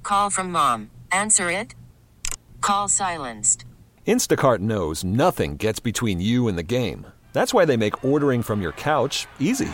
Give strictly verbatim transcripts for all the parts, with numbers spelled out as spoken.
Call from mom. Answer it. Call silenced. Instacart knows nothing gets between you and the game. That's why they make ordering from your couch easy.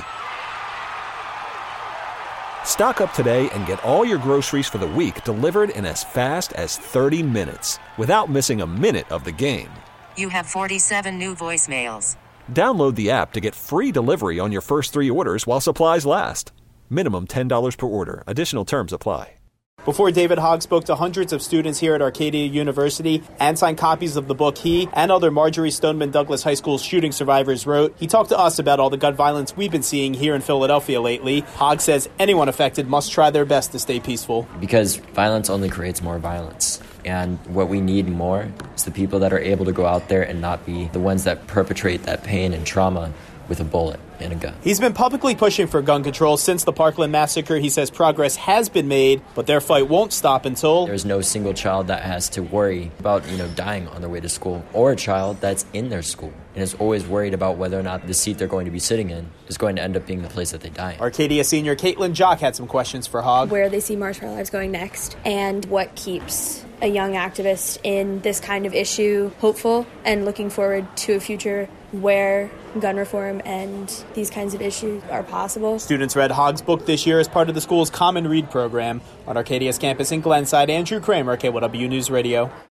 Stock up today and get all your groceries for the week delivered in as fast as thirty minutes without missing a minute of the game. You have forty-seven new voicemails. Download the app to get free delivery on your first three orders while supplies last. Minimum ten dollars per order. Additional terms apply. Before David Hogg spoke to hundreds of students here at Arcadia University and signed copies of the book he and other Marjory Stoneman Douglas High School shooting survivors wrote, he talked to us about all the gun violence we've been seeing here in Philadelphia lately. Hogg says anyone affected must try their best to stay peaceful. Because violence only creates more violence. And what we need more is the people that are able to go out there and not be the ones that perpetrate that pain and trauma with a bullet and a gun. He's been publicly pushing for gun control since the Parkland massacre. He says progress has been made, but their fight won't stop until there's no single child that has to worry about, you know, dying on their way to school, or a child that's in their school and is always worried about whether or not the seat they're going to be sitting in is going to end up being the place that they die in. Arcadia senior Caitlin Jock had some questions for Hogg. Where they see March for Our Lives going next, and what keeps a young activist in this kind of issue hopeful and looking forward to a future where gun reform and these kinds of issues are possible. Students read Hogg's book this year as part of the school's Common Read program. On Arcadia's campus in Glenside, Andrew Kramer, K Y W News Radio.